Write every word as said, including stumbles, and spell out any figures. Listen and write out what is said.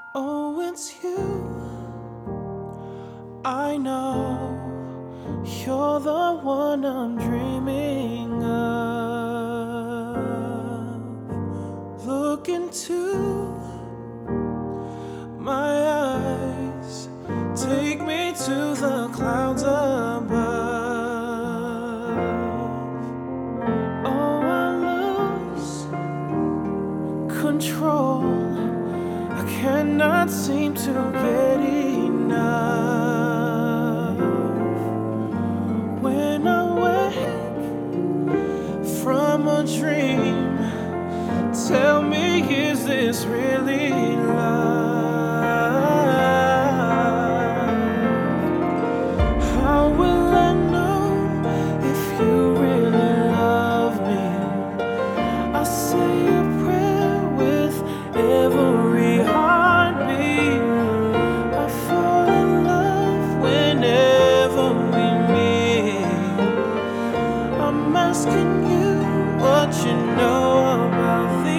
Oh, it's you. I know you're the one I'm dreaming of. Look into my eyes, take me to the clouds above. Oh, I lose control. I cannot seem to get enough. When I wake from a dream, tell me, is this really love? How will I know if you really love me? I say a prayer with every heartbeat. I fall in love whenever we meet. I'm asking you what you know about the